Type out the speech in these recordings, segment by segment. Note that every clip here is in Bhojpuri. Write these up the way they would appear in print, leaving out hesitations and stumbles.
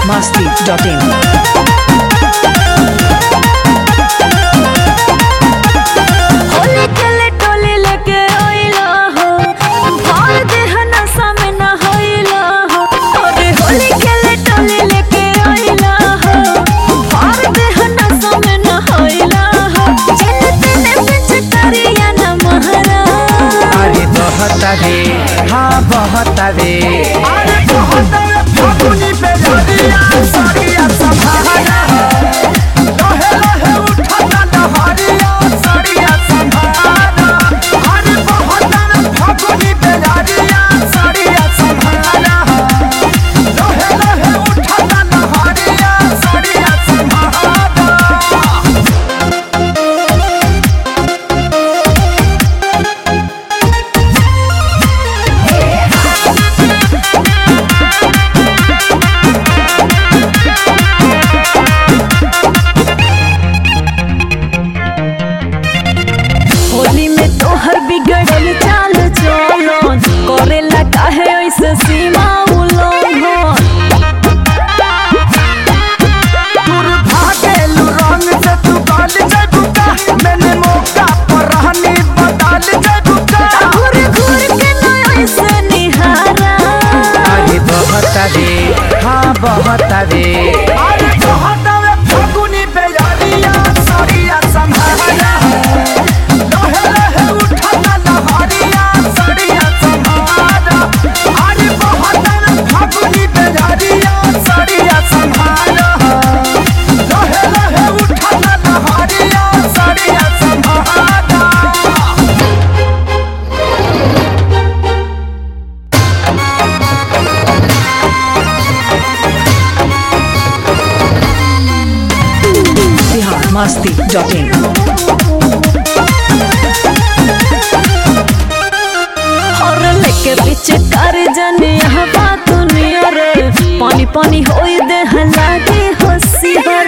biharmasti.in होली खेले टोली लेके आइला हो, भार देह नशा में न होइला हो। अरे होली खेले टोली लेके आइला हो, भार देह नशा में न होइला हो। जेने तेने पिचकारिया न महरा। अरे बहता रे हाँ बहता रे अरे बहता रे फागुनी पे जानिया साड़िया संभाला लहे लहे उठाता लहरिया साड़िया संभाला अरे बहता रे फागुनी पे जानिया साड़िया संभाला लहे लहे उठाता लहरिया साड़िया संभाला होली में तोहर बिगड़ल चाल चलन, करेला काहे ऐसे सीमा उल्लंघन। भागेलू रंग से तू गाल जबुका मैंने मौका पर रहनी बदल जबुका घूर घूर के न ऐसे निहारा। अरे बहता रे हाँ बहता रे अरे बहता रे फागुनी पे यारिया साड़िया संभाला लहे लहे उठाता लहरिया साड़िया संभाला अरे बहता रे फागुनी पे यारिया साड़िया संभाला लहे लहे उठाता लहरिया साड़िया संभाला biharmasti.in और लेके पीछे कर जाने यहाँ बात नियर, पानी पानी होई दे लागे होशियार।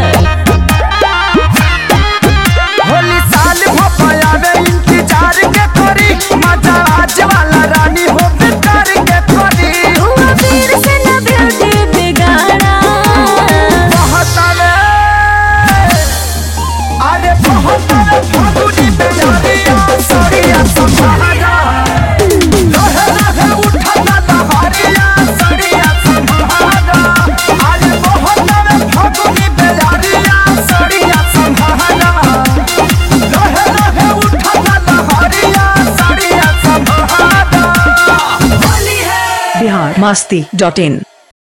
होली साल हो पायावे इंतजार के करी मजा आज वाला रानी हो बेकार के करी हुआ वीर से न ब्यूटी बिगाड़ा। बहतावे अरे बहतावे फागुनी पे जानिया साड़िया संभाला लहे लहे उठाता लहरिया साड़िया संभाला अरे बहतावे फागुनी पे जानिया साड़िया संभाला लहे लहे उठाता लहरिया साड़िया संभाला होली है biharmasti.in